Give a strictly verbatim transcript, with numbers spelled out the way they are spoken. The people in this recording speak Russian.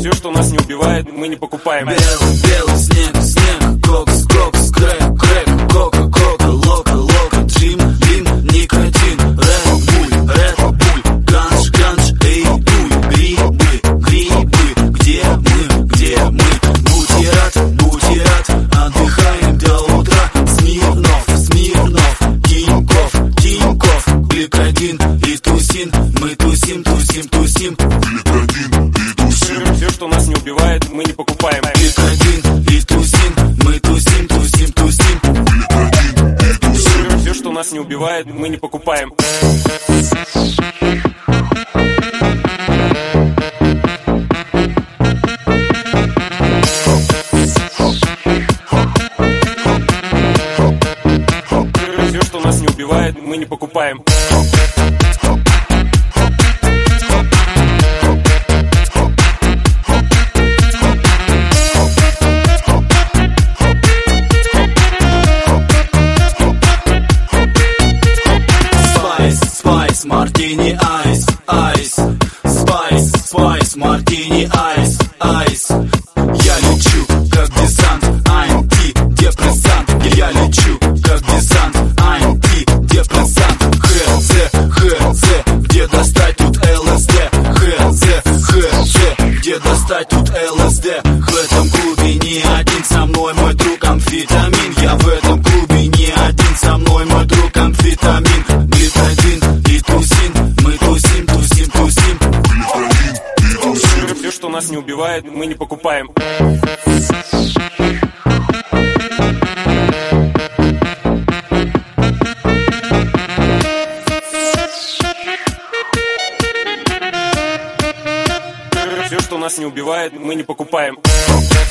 Все, что нас не убивает, мы не покупаем. Белый, белый снег, снег, кокс, кокс, крэк, крэк, кока, кока, лока, лока, джим, дим, никотин, Red Bull, Red Bull, ганш, ганш, эй, дуй, грибы, грибы, где мы, где мы? Будь рад, будь рад, отдыхаем до утра. Смирнов, Смирнов, Тиньков, Тиньков, Гликодин и тусин, мы тусим, тусим, тусим. Гликодин и тусим. Все, что нас не убивает, мы не покупаем. Гликодин и тусин, мы тусим, тусим, тусим. Гликодин и тусим. Все, что нас не убивает, мы не покупаем. Все, что нас не убивает, мы не покупаем. Спайс, мартини, айс, айс. Спайс, спайс, мартини, айс, айс. Я лечу, как десант, антидепрессант. Я лечу, как десант, антидепрессант. ХЗ, ХЗ, где достать тут ЛСД? ХЗ, ХЗ, где достать тут ЛСД? В этом клубе не один со мной мой друг амфетамин. Я в этом клубе не один со мной мой друг амфетамин. Гликодин и тусин, мы тусим, тусим, тусим. Гликодин и тусим. Все, что нас не убивает, мы не покупаем. Все, что нас не убивает, мы не покупаем.